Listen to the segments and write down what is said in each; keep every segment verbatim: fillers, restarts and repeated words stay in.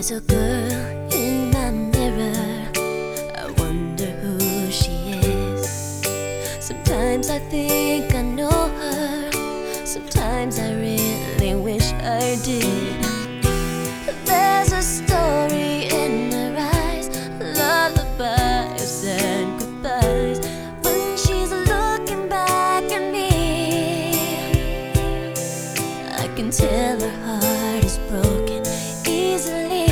There's a girl in my mirror, I wonder who she is. Sometimes I think I know her, sometimes I really wish I did. There's a story in her eyes, lullabies and goodbyes. When she's looking back at me, I can tell her heart is broken easily.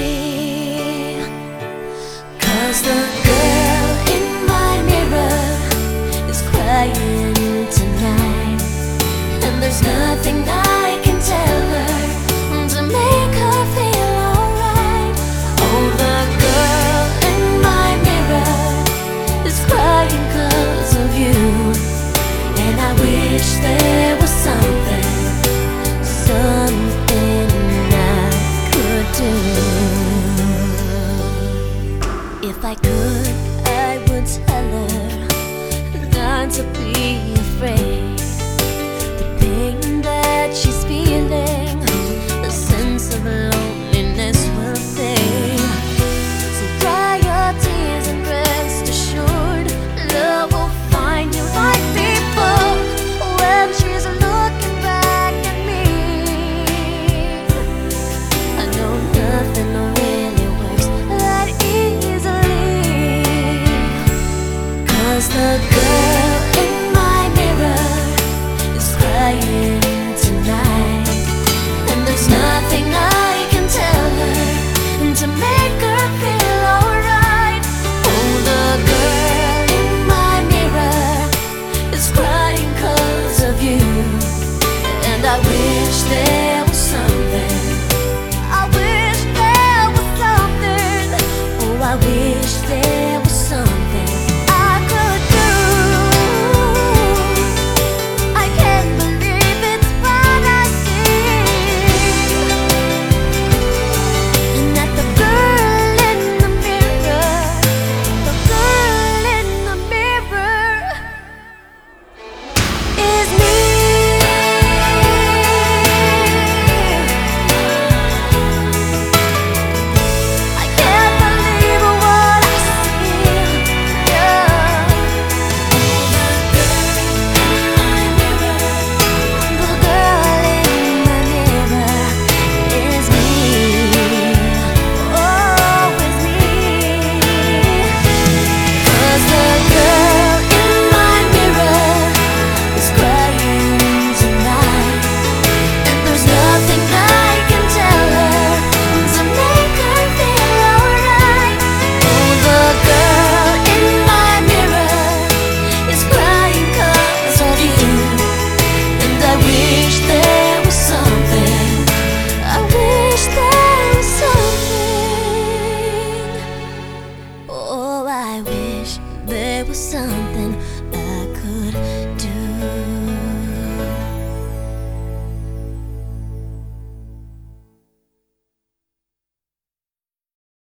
'Cause the girl in my mirror is crying tonight, and there's nothing I can tell her to make her feel alright. Oh, the girl in my mirror is crying 'cause of you, and I wish there was something, something I could do. If I could, I would tell her not to be afraid. The pain that she's feeling, the sense of loneliness will fade. So dry your tears and rest assured, love will find you like before. When she's looking back at me, I know nothing really works that easily. 'Cause the girl in my mirror is crying tonight, and there's nothing I can tell her to make her feel alright. Oh, the girl in my mirror is crying 'cause of you, and I wish there